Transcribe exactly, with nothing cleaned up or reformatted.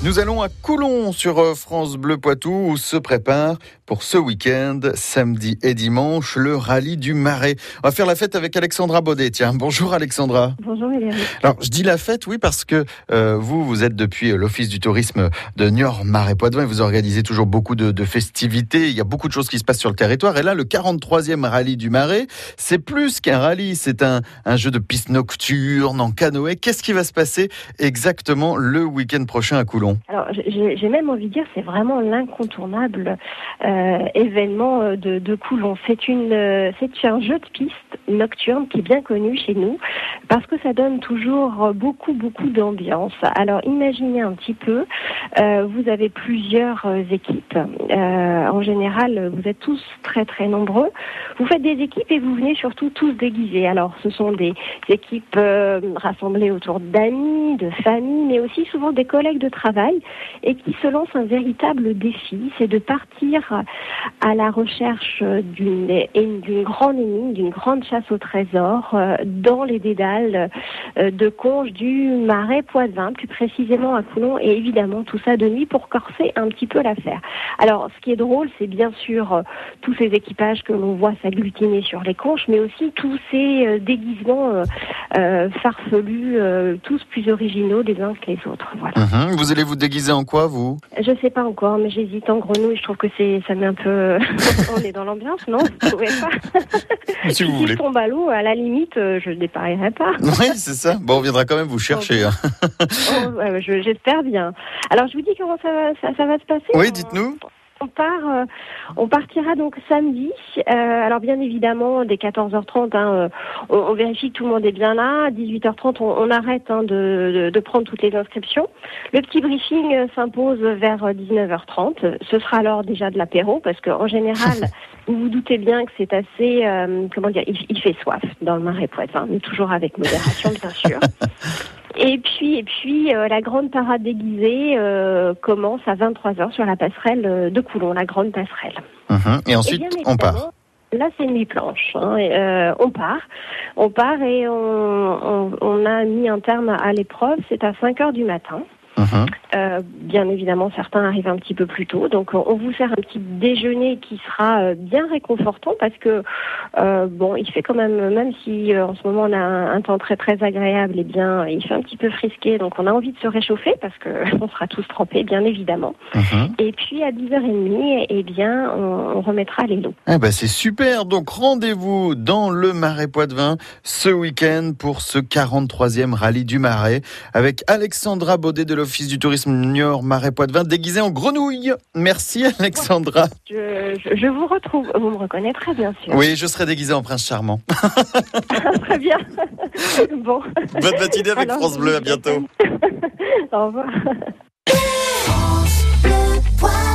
Nous allons à Coulon sur France Bleu Poitou où se prépare pour ce week-end, samedi et dimanche, le rallye du Marais. On va faire la fête avec Alexandra Baudet. Tiens, bonjour Alexandra. Bonjour Valérie. Alors, je dis la fête, oui, parce que euh, vous, vous êtes depuis l'Office du tourisme de Niort Marais Poitevin et vous organisez toujours beaucoup de, de festivités. Il y a beaucoup de choses qui se passent sur le territoire. Et là, le quarante-troisième rallye du Marais, c'est plus qu'un rallye, c'est un, un jeu de piste nocturne en canoë. Qu'est-ce qui va se passer exactement le week-end prochain à Coulon ? Alors, j'ai, j'ai même envie de dire, c'est vraiment l'incontournable euh, événement de, de Coulon. C'est une, euh, c'est un jeu de piste nocturne qui est bien connu chez nous parce que ça donne toujours beaucoup, beaucoup d'ambiance. Alors, imaginez un petit peu, euh, vous avez plusieurs euh, équipes. Euh, en général, vous êtes tous très, très nombreux. Vous faites des équipes et vous venez surtout tous déguisés. Alors, ce sont des équipes euh, rassemblées autour d'amis, de familles, mais aussi souvent des collègues de travail et qui se lancent un véritable défi, c'est de partir à la recherche d'une, d'une grande énigme, d'une grande chasse au trésor euh, dans les dédales euh, de Conches du Marais Poitevin, plus précisément à Coulon, et évidemment tout ça de nuit pour corser un petit peu l'affaire. Alors, ce qui est drôle, c'est bien sûr euh, tous ces équipages que l'on voit s'agglutiner sur les conches, mais aussi tous ces euh, déguisements euh, euh, farfelus, euh, tous plus originaux les uns que les autres. Voilà. Mmh, vous allez vous déguiser en quoi, vous ? Je sais pas encore, mais j'hésite en grenouille. Je trouve que c'est, ça met un peu. On est dans l'ambiance, non ? Vous trouvez pas ? Si vous si voulez. je tombe à l'eau, à la limite, je ne dépareillerai pas. Oui, c'est ça. Bon, on viendra quand même vous chercher. Hein. Oh, ouais, je, j'espère bien. Alors, je vous dis comment ça va, ça, ça va se passer. Oui, dites-nous. On part, euh, on partira donc samedi. Euh, alors bien évidemment, dès quatorze heures trente, hein, euh, on, on vérifie que tout le monde est bien là. À dix-huit heures trente, on, on arrête hein, de, de, de prendre toutes les inscriptions. Le petit briefing euh, s'impose vers dix-neuf heures trente. Ce sera alors déjà de l'apéro, parce qu'en général, vous vous doutez bien que c'est assez, euh, comment dire, il, il fait soif dans le Marais Poitevin, mais toujours avec modération, bien sûr. Et puis, et puis euh, la grande parade déguisée euh, commence à vingt-trois heures sur la passerelle de Coulon, la grande passerelle. Mmh. Et ensuite, et on part. Là, c'est nuit blanche. Hein, et, euh, on part. On part et on, on, on a mis un terme à l'épreuve. C'est à cinq heures du matin. Mmh. Euh, bien évidemment, certains arrivent un petit peu plus tôt. Donc, on vous sert un petit déjeuner qui sera bien réconfortant parce que, euh, bon, il fait quand même, même si euh, en ce moment on a un, un temps très très agréable, eh bien, il fait un petit peu frisqué. Donc, on a envie de se réchauffer parce que on sera tous trempés, bien évidemment. Mmh. Et puis, à dix heures trente, eh bien, on, on remettra les lots. Eh ben, c'est super. Donc, rendez-vous dans le Marais Poitevin ce week-end pour ce quarante-troisième rallye du Marais avec Alexandra Baudet de l'Office du tourisme Niort Marais Poitevin déguisée en grenouille. Merci Alexandra. Je, je, je vous retrouve, vous me reconnaîtrez bien sûr. Oui, je serai déguisée en prince charmant. Très bien. Bon. Bonne matinée avec Alors, France Bleu, à bientôt. Au revoir.